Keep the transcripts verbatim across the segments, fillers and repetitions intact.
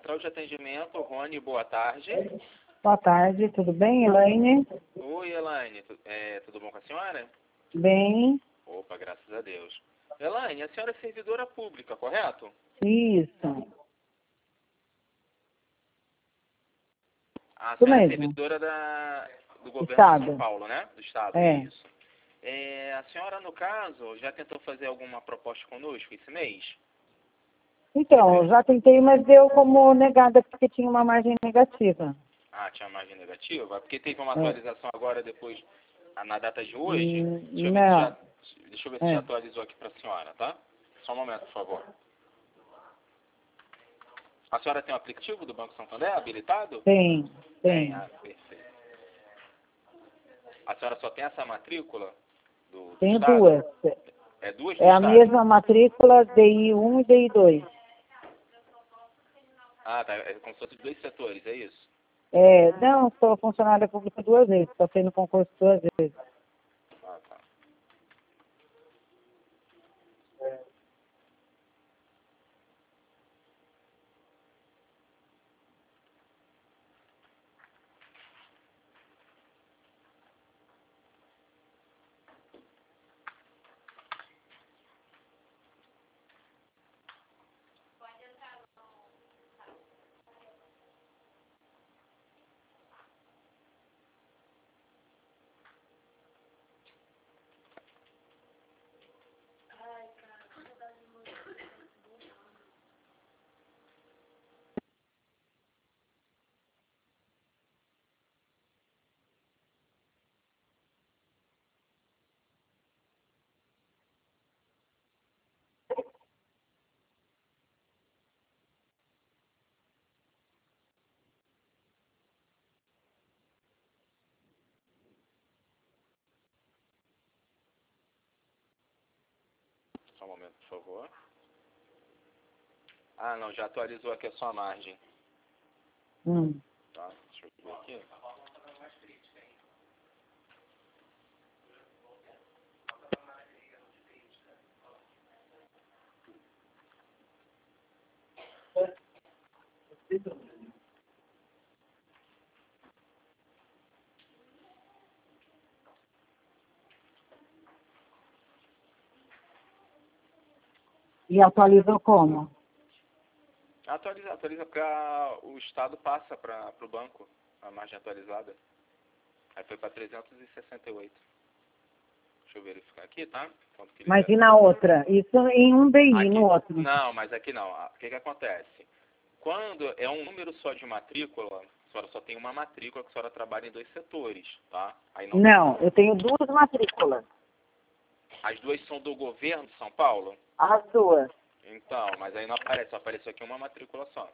central de atendimento, Rony, boa tarde. Boa tarde, tudo bem, Elaine? Oi, Elaine, tu, é, tudo bom com a senhora? Bem, Opa, graças a Deus. Elaine, a senhora é servidora pública, correto? isso, A isso senhora é mesmo, servidora da, do governo Estado. de São Paulo, né? Do Estado, É. isso. É, a senhora, no caso, já tentou fazer alguma proposta conosco esse mês? Então, já tentei, mas deu como negada porque tinha uma margem negativa. Ah, tinha margem negativa? Porque teve uma É. atualização agora, depois, ah, na data de hoje. Hum, Deixa eu ver se já, Não, deixa eu ver se já é. atualizou aqui para a senhora, tá? Só um momento, por favor. A senhora tem o aplicativo do Banco Santander habilitado? Tem, Tem, tem. ah, perfeito. A senhora só tem essa matrícula do, do Tenho Estado? duas. É duas do É a Estado? mesma matrícula D I um e D I dois. Ah, tá. É como se fosse dois setores, é isso? É, não, sou funcionária pública duas vezes, passei no concurso duas vezes. Ah, tá. Só um momento, por favor. Ah, não, já atualizou aqui a sua margem. Hum. Tá, deixa eu ver aqui. E atualizou como? Atualiza, atualiza para o Estado passa para o banco a margem atualizada. Aí foi para trezentos e sessenta e oito. Deixa eu verificar aqui, tá? Quanto que Mas libera. e na outra? Isso em um D I, Aqui, no outro. não, mas aqui não. Ah, o que que acontece? Quando é um número só de matrícula, a senhora só tem uma matrícula que a senhora trabalha em dois setores, tá? Aí não tem Não, como. eu tenho duas matrículas. As duas são do governo de São Paulo? As duas. Então, mas aí não aparece, só apareceu aqui uma matrícula só.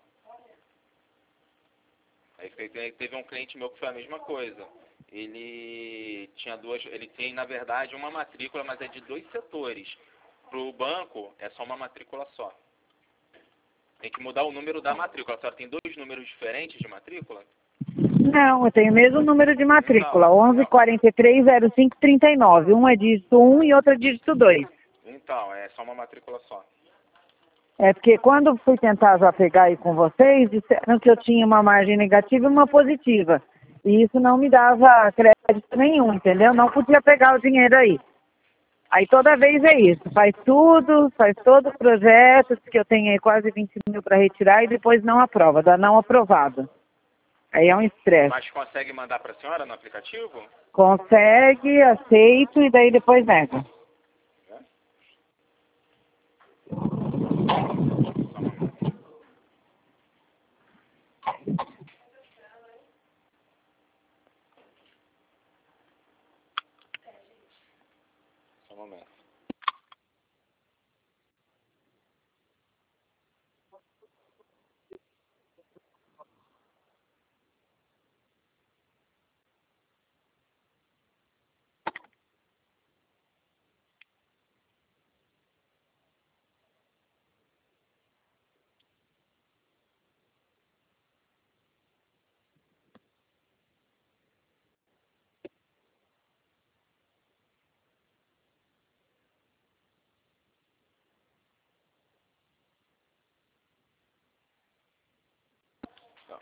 Aí fe- teve um cliente meu que foi a mesma coisa. Ele tinha duas, ele tem na verdade uma matrícula, mas é de dois setores. Para o banco é só uma matrícula só. Tem que mudar o número da matrícula. A senhora tem dois números diferentes de matrícula? Não, eu tenho o mesmo número de matrícula, Então, onze é, quarenta e três zero cinco trinta e nove. Um é dígito um e outro é dígito dois. então, é só uma matrícula só. É porque quando eu fui tentar já pegar aí com vocês, disseram que eu tinha uma margem negativa e uma positiva. E isso não me dava crédito nenhum, entendeu? Não podia pegar o dinheiro aí. Aí toda vez é isso, faz tudo, faz todo o projeto, que eu tenho aí quase vinte mil para retirar e depois não aprova, dá não aprovado. Aí é um estresse. Mas consegue mandar para a senhora no aplicativo? Consegue, aceito e daí depois nega. Só um momento. Só um momento.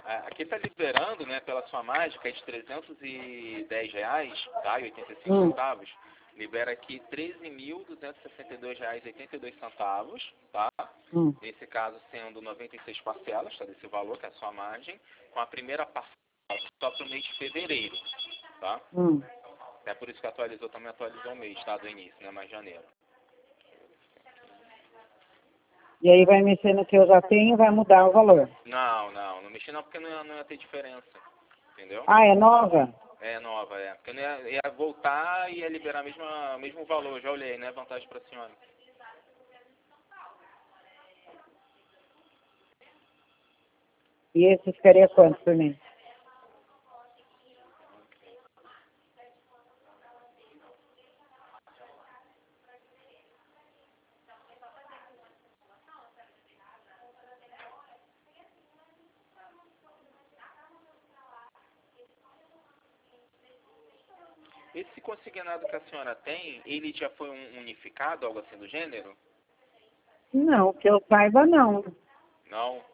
É, aqui está liberando, né, pela sua mágica, é de trezentos e dez reais, tá, e oitenta e cinco Hum. centavos, libera aqui treze mil duzentos e sessenta e dois reais e oitenta e dois centavos, tá? Hum. Nesse caso sendo noventa e seis parcelas, tá, desse valor, que é a sua margem, com a primeira parcela só para o mês de fevereiro, tá? Hum. É por isso que atualizou, também atualizou o mês, tá, do início, né, mais janeiro. E aí vai mexer no que eu já tenho e vai mudar o valor. Não, não, não mexi não, porque não ia, não ia ter diferença, entendeu? Ah, é nova? É nova, é. Porque não ia, ia voltar e ia liberar o mesmo valor, já olhei, né? Vantagem para a senhora. E esse ficaria quanto por mês? Esse consignado que a senhora tem, ele já foi um unificado, algo assim do gênero? Não, que eu saiba não. Não?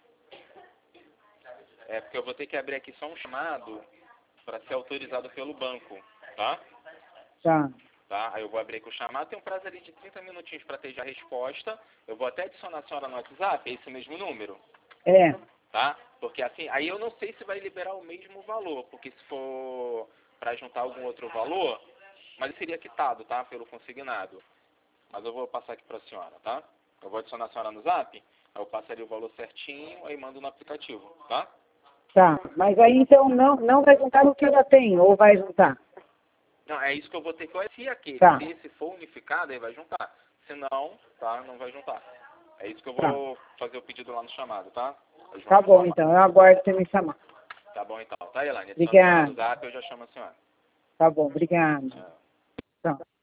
É porque eu vou ter que abrir aqui só um chamado para ser autorizado pelo banco, tá? Tá. Tá? Aí eu vou abrir aqui o chamado, tem um prazo ali de trinta minutinhos para ter já a resposta. Eu vou até adicionar a senhora no WhatsApp, esse mesmo número, É. tá? Porque assim, aí eu não sei se vai liberar o mesmo valor, porque se for para juntar algum outro valor, mas ele seria quitado, tá? Pelo consignado. Mas eu vou passar aqui para a senhora, tá? Eu vou adicionar a senhora no Zap, aí eu passaria o valor certinho, aí mando no aplicativo, tá? Tá. Mas aí então não, não vai juntar no que eu já tenho, ou vai juntar? Não, é isso que eu vou ter que olhar. Se aquele, Tá. se esse for unificado, aí vai juntar. Se não, tá? Não vai juntar. É isso que eu Tá. vou fazer o pedido lá no chamado, tá? Tá bom, então. Eu aguardo você me chamar. Tá bom, então. Tá, Elaine? Obrigada. No Zap eu já chamo a senhora. Tá bom, obrigada. É. Tá.